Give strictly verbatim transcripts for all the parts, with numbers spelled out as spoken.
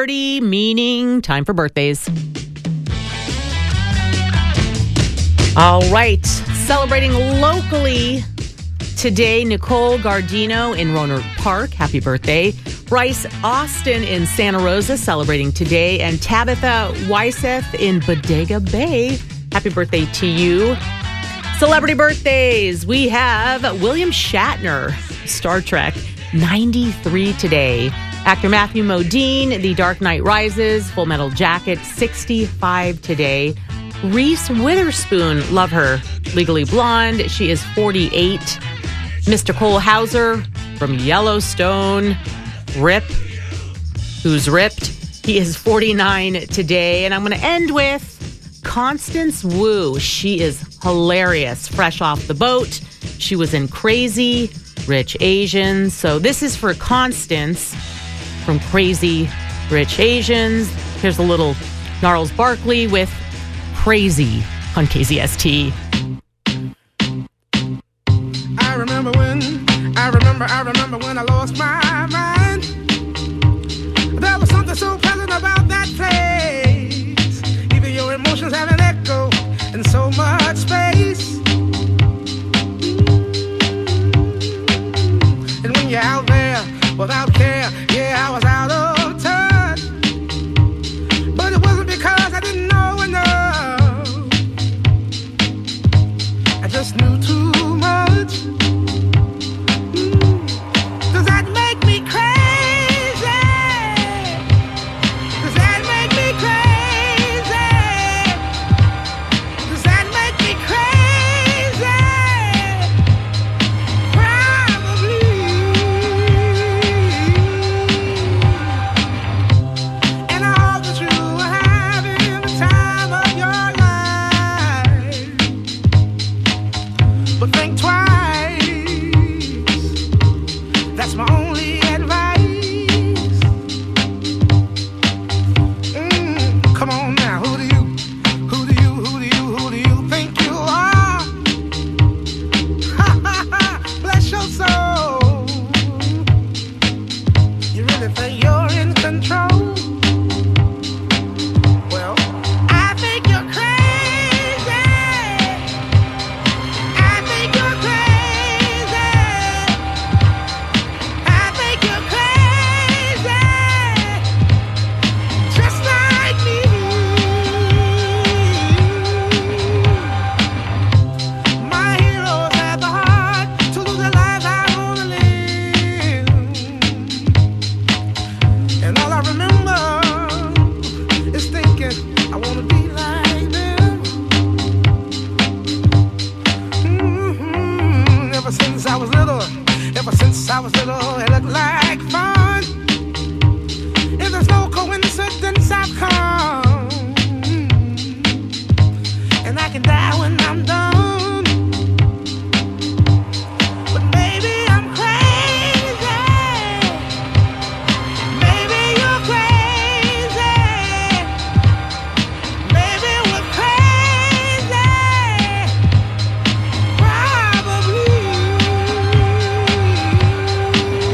thirty, meaning time for birthdays. All right. Celebrating locally today, Nicole Gardino in Rohnert Park. Happy birthday. Bryce Austin in Santa Rosa celebrating today. And Tabitha Weisseth in Bodega Bay. Happy birthday to you. Celebrity birthdays. We have William Shatner, Star Trek, ninety-three today. Actor Matthew Modine, The Dark Knight Rises, Full Metal Jacket, sixty-five today. Reese Witherspoon, love her, Legally Blonde, she is forty-eight. Mister Cole Hauser from Yellowstone, Rip, who's ripped, he is forty-nine today. And I'm going to end with Constance Wu. She is hilarious, fresh off the boat. She was in Crazy Rich Asians. So this is for Constance from Crazy Rich Asians. Here's a little Gnarls Barkley with Crazy on K Z S T. I remember when, I remember, I remember when I lost my mind. There was something so pleasant about that place. Even your emotions have an echo in so much space. And when you're out there without care, yeah, I was out of touch. But it wasn't because I didn't know enough. I just knew too much. Mm. Does that make me crazy? Does that make me crazy? Does that make me crazy? Probably. And I hope that you are having the time of your life. But think twice. That's my only advice. Mm, come on now, who do you, who do you, who do you, who do you think you are? Ha ha ha, bless your soul. You really think you're in control? Well, I think you're crazy. I think you're crazy. I think you're crazy. Just like me. My heroes had the heart to lose their lives. I wanna live. And all I remember is thinking I wanna be like them. Mhm. Ever since I was little, ever since I was little, it looked like fun. If there's no coincidence, I've come, and I can die when I'm done. But maybe I'm crazy. Maybe you're crazy. Maybe we're crazy. Probably.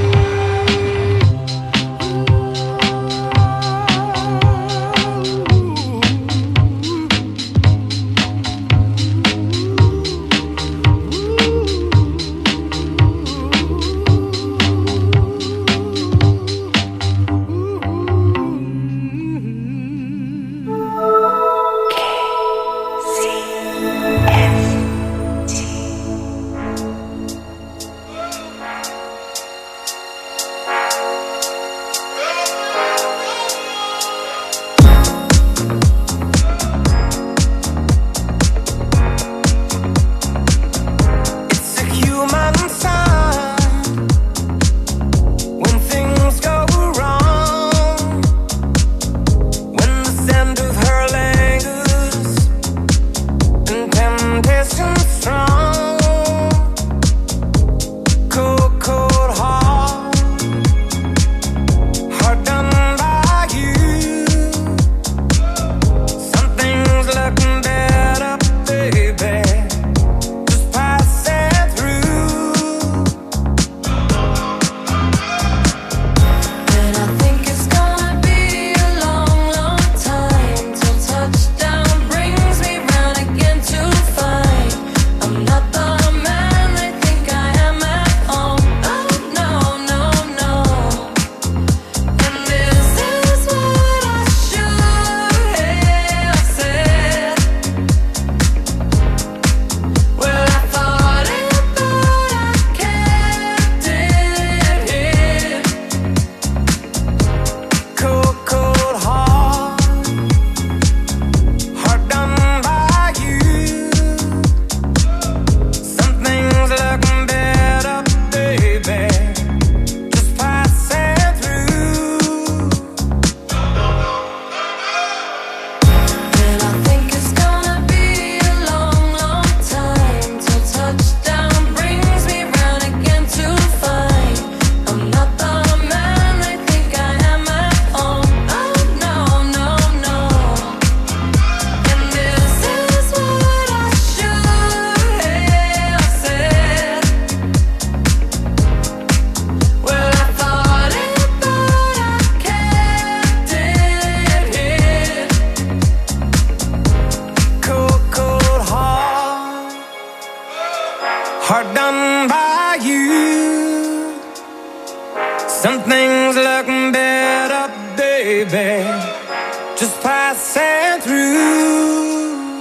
baby, just passing through.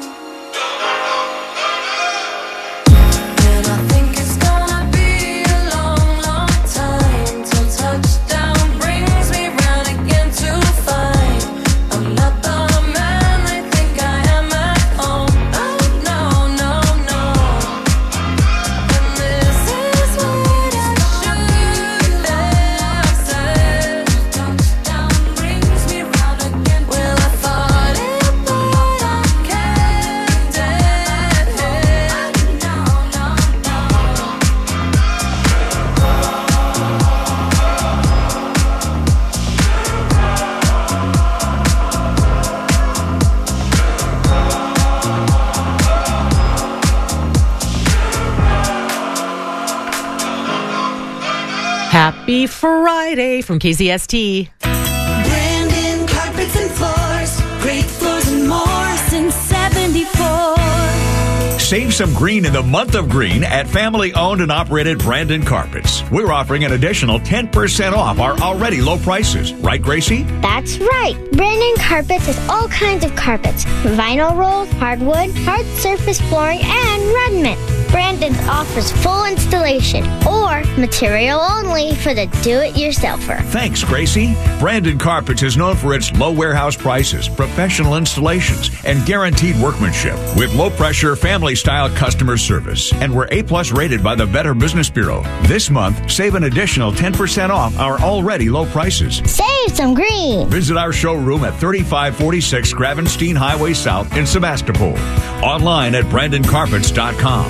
Happy Friday from K Z S T. Brandon Carpets and Floors, great floors and more since seventy-four. Save some green in the month of green at family-owned and operated Brandon Carpets. We're offering an additional ten percent off our already low prices. Right, Gracie? That's right. Brandon Carpets has all kinds of carpets. Vinyl rolls, hardwood, hard surface flooring, and redmint. Brandon offers full installation or material only for the do-it-yourselfer. Thanks, Gracie. Brandon Carpets is known for its low warehouse prices, professional installations, and guaranteed workmanship with low-pressure, family-style customer service. And we're A-plus rated by the Better Business Bureau. This month, save an additional ten percent off our already low prices. Save some green. Visit our showroom at thirty-five forty-six Gravenstein Highway South in Sebastopol. Online at brandon carpets dot com.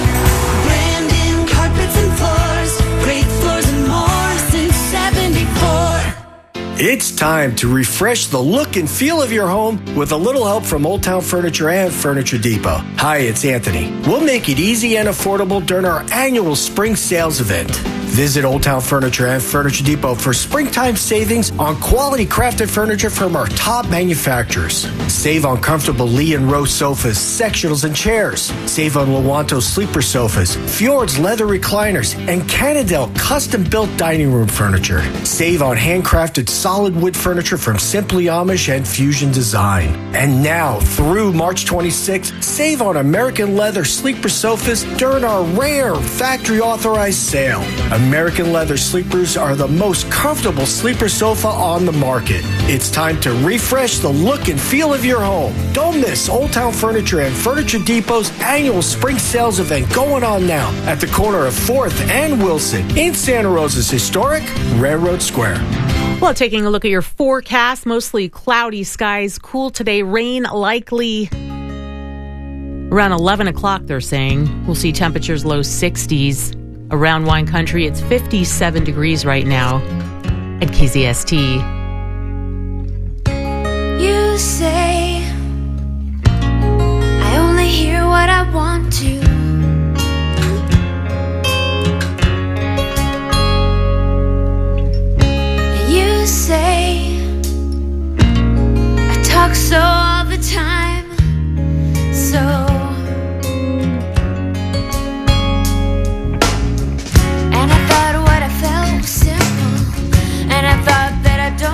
Brandon Carpets and Floors, great floors and more since seventy-four. It's time to refresh the look and feel of your home with a little help from Old Town Furniture and Furniture Depot. Hi, it's Anthony. We'll make it easy and affordable during our annual spring sales event. Visit Old Town Furniture and Furniture Depot for springtime savings on quality crafted furniture from our top manufacturers. Save on comfortable Lee and Rose sofas, sectionals, and chairs. Save on Lawanto sleeper sofas, Fjord's leather recliners, and Cannondale custom-built dining room furniture. Save on handcrafted solid wood furniture from Simply Amish and Fusion Design. And now, through March twenty-sixth, save on American leather sleeper sofas during our rare factory-authorized sale. American leather sleepers are the most comfortable sleeper sofa on the market. It's time to refresh the look and feel of your home. Don't miss Old Town Furniture and Furniture Depot's annual spring sales event going on now at the corner of fourth and Wilson in Santa Rosa's historic Railroad Square. Well, taking a look at your forecast, mostly cloudy skies, cool today, rain likely around eleven o'clock, they're saying. We'll see temperatures low sixties. Around Wine Country, it's fifty-seven degrees right now at K Z S T. You say I only hear what I want to. You say I talk so all the time, so. And I thought what I felt was simple, and I thought that I don't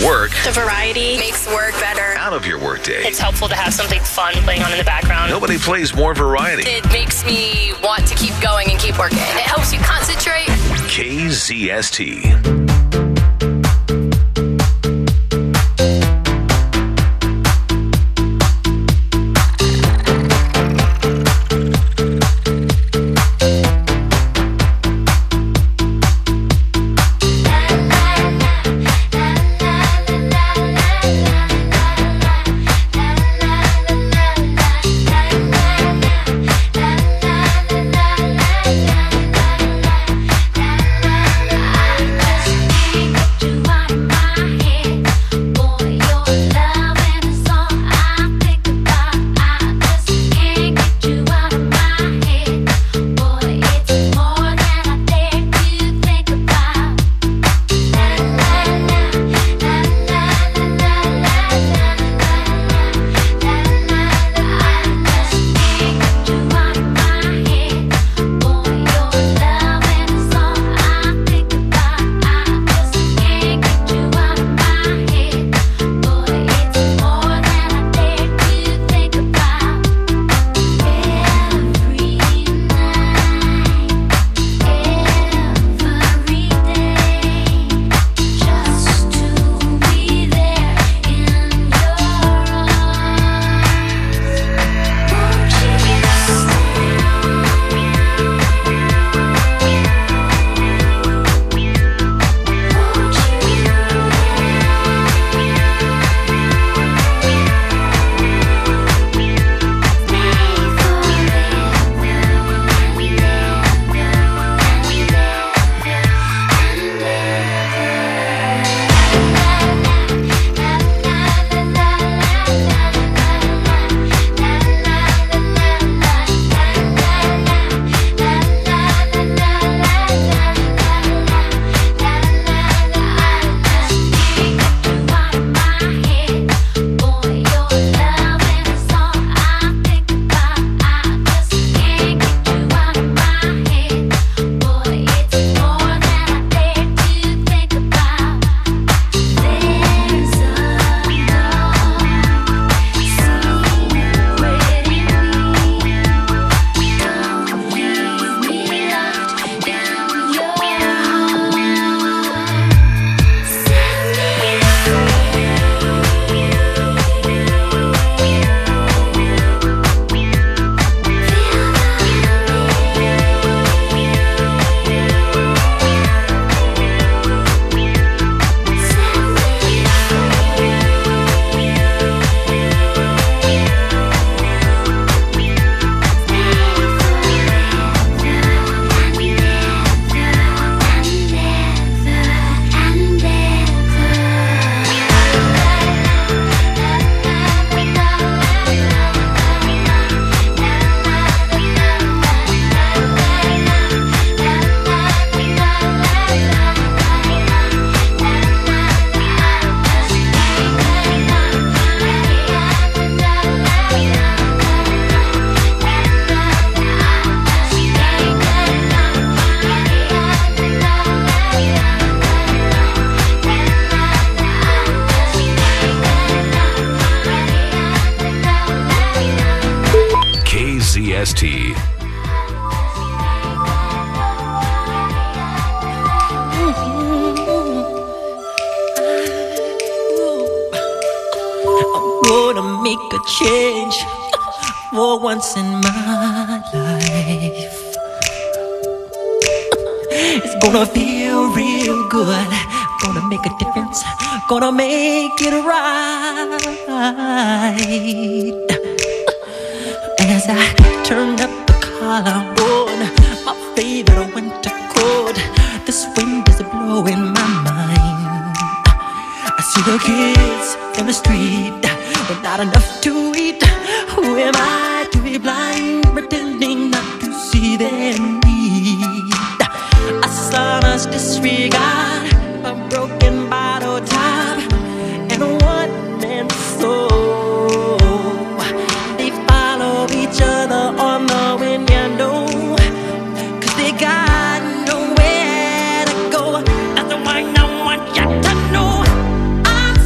work. The variety makes work better. Out of your workday. It's helpful to have something fun playing on in the background. Nobody plays more variety. It makes me want to keep going and keep working. It helps you concentrate. K Z S T. S T. Gonna make a change for once in my life. It's gonna feel real good. Gonna make a difference. Gonna make it right. As I turn up the collar on my favorite winter coat, this wind is blowing my mind. I see the kids in the street with not enough to eat. Who am I to be blind, pretending not to see their need? A son's disregard, a broken bottle top, and a one-man soul. They follow each other on the wind, you know, 'cause they got nowhere to go. That's the one I want you to know. I'm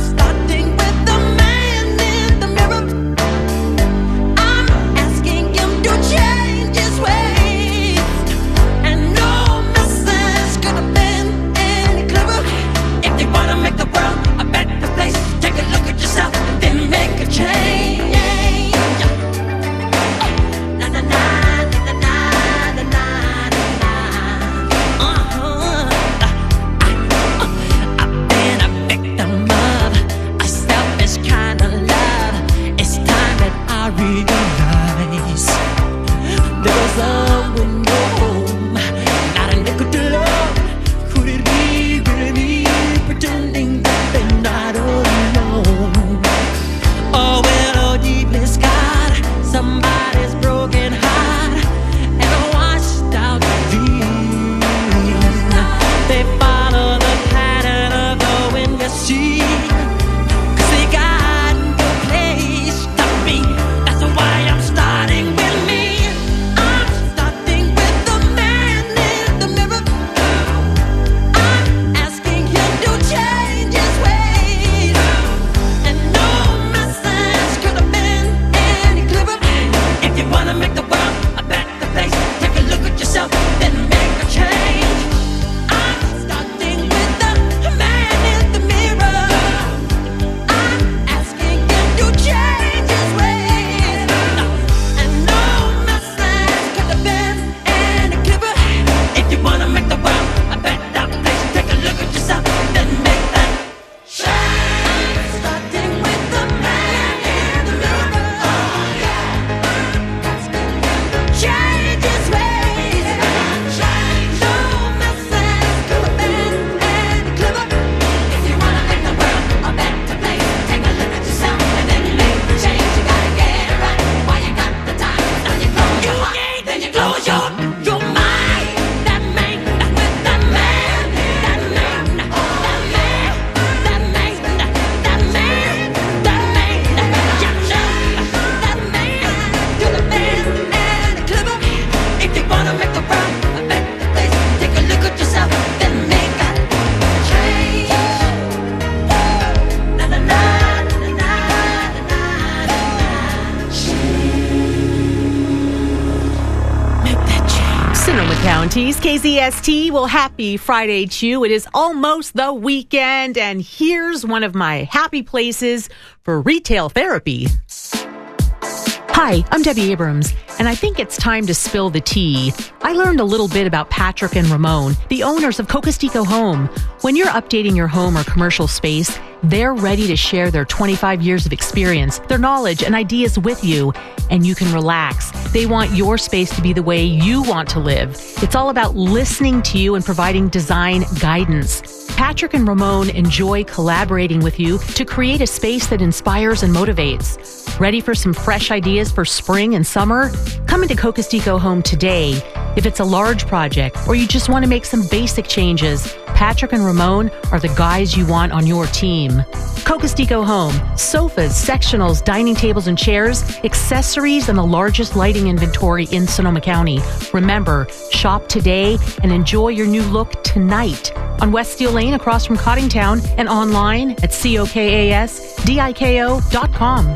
Ortiz, K Z S T. Well, happy Friday to you. It is almost the weekend, and here's one of my happy places for retail therapy. Hi, I'm Debbie Abrams, and I think it's time to spill the tea. I learned a little bit about Patrick and Ramon, the owners of Cocostico Home. When you're updating your home or commercial space, they're ready to share their twenty-five years of experience, their knowledge, and ideas with you, and you can relax. They want your space to be the way you want to live. It's all about listening to you and providing design guidance. Patrick and Ramon enjoy collaborating with you to create a space that inspires and motivates. Ready for some fresh ideas for spring and summer? Come into Cocostico Home today. If it's a large project or you just want to make some basic changes, Patrick and Ramon are the guys you want on your team. Cocostico Home, sofas, sectionals, dining tables and chairs, accessories, and the largest lighting inventory in Sonoma County. Remember, shop today and enjoy your new look tonight on West Steel Lane across from Cottingtown and online at cokasdiko dot com.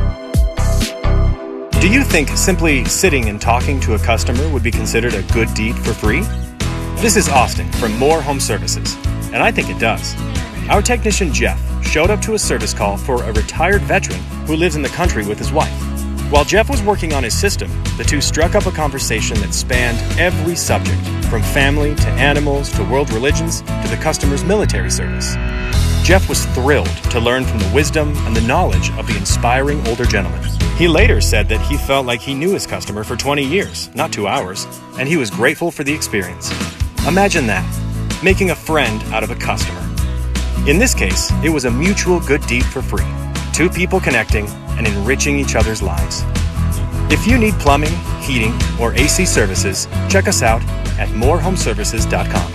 Do you think simply sitting and talking to a customer would be considered a good deed for free? This is Austin from Moore Home Services, and I think it does. Our technician Jeff showed up to a service call for a retired veteran who lives in the country with his wife. While Jeff was working on his system, the two struck up a conversation that spanned every subject, from family to animals to world religions to the customer's military service. Jeff was thrilled to learn from the wisdom and the knowledge of the inspiring older gentleman. He later said that he felt like he knew his customer for twenty years, not two hours, and he was grateful for the experience. Imagine that, making a friend out of a customer. In this case, it was a mutual good deed for free. Two people connecting and enriching each other's lives. If you need plumbing, heating, or A C services, check us out at more home services dot com.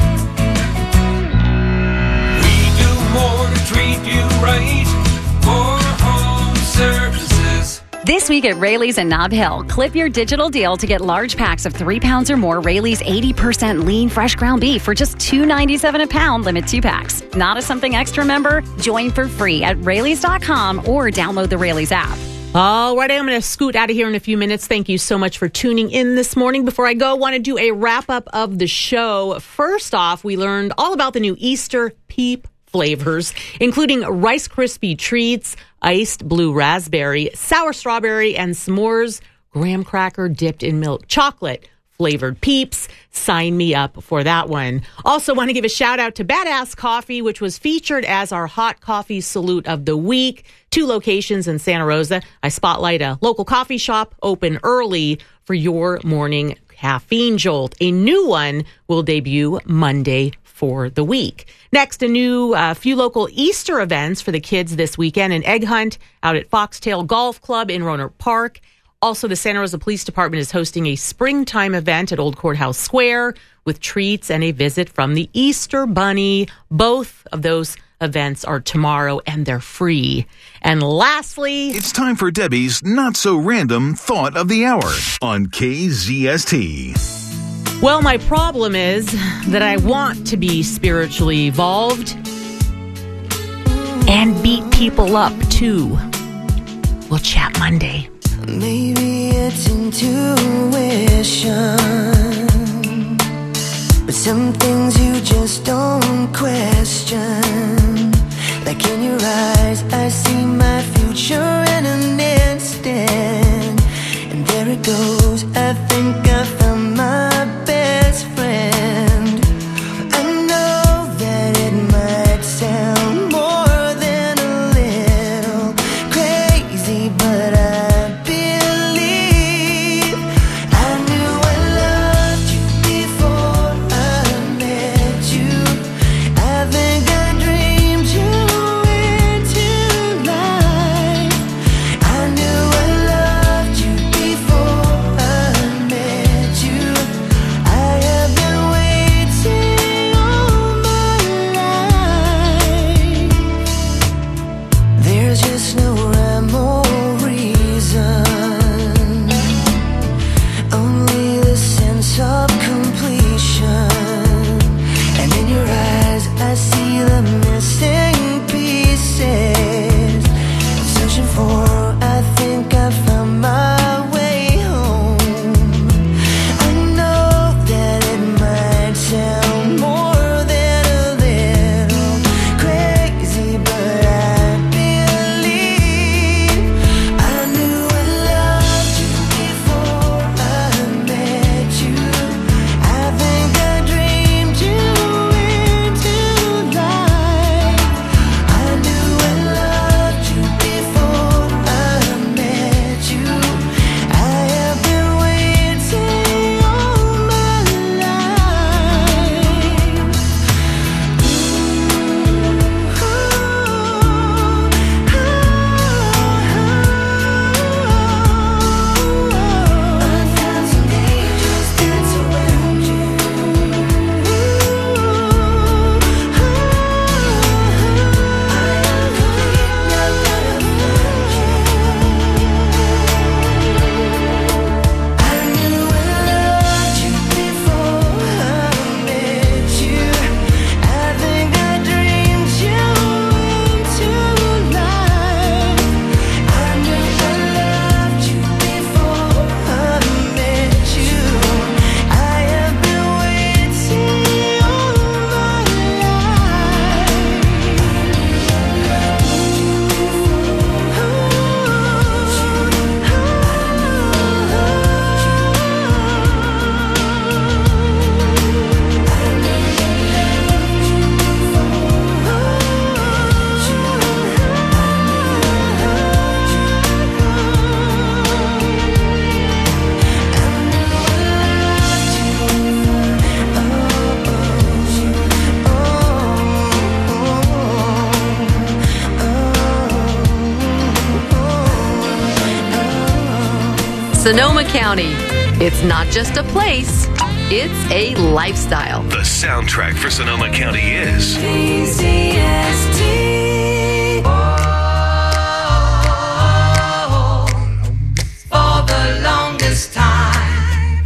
We do more to treat you right. More home services. This week at Rayleigh's in Nob Hill, clip your digital deal to get large packs of three pounds or more Rayleigh's eighty percent lean fresh ground beef for just two ninety-seven a pound, limit two packs. Not a Something Extra member? Join for free at Rayleigh's dot com or download the Rayleigh's app. All right, I'm going to scoot out of here in a few minutes. Thank you so much for tuning in this morning. Before I go, I want to do a wrap-up of the show. First off, we learned all about the new Easter Peep flavors, including Rice Krispie Treats, iced blue raspberry, sour strawberry, and s'mores graham cracker dipped in milk chocolate flavored Peeps. Sign me up for that one. Also want to give a shout out to Badass Coffee, which was featured as our hot coffee salute of the week. Two locations in Santa Rosa. I spotlight a local coffee shop open early for your morning caffeine jolt. A new one will debut Monday for the week. Next, a new uh, few local Easter events for the kids this weekend. An egg hunt out at Foxtail Golf Club in Rohnert Park. Also, the Santa Rosa Police Department is hosting a springtime event at Old Courthouse Square with treats and a visit from the Easter Bunny. Both of those events are tomorrow and they're free. And lastly, it's time for Debbie's Not So Random Thought of the Hour on K Z S T. Well, my problem is that I want to be spiritually evolved and beat people up too. We'll chat Monday. Maybe it's intuition, but some things you just don't question. Like in your eyes, I see my future in an instant. And there it goes, I think I found my best friend. I know that it might sound more than a little crazy, but I my way home. I know that it might Sonoma County. It's not just a place, it's a lifestyle. The soundtrack for Sonoma County is K Z S T. For the longest time.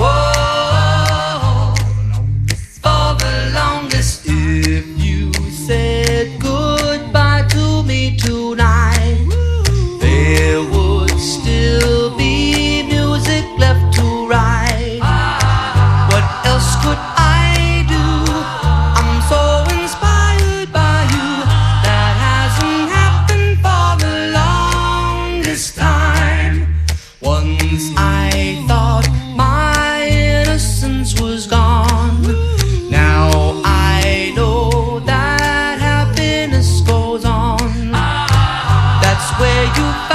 Whoa. For the longest. If you said goodbye to me tonight, there would still be music left to write. What else could I do? I'm so inspired by you. That hasn't happened for the longest time. Once I thought my innocence was gone. Now I know that happiness goes on. That's where you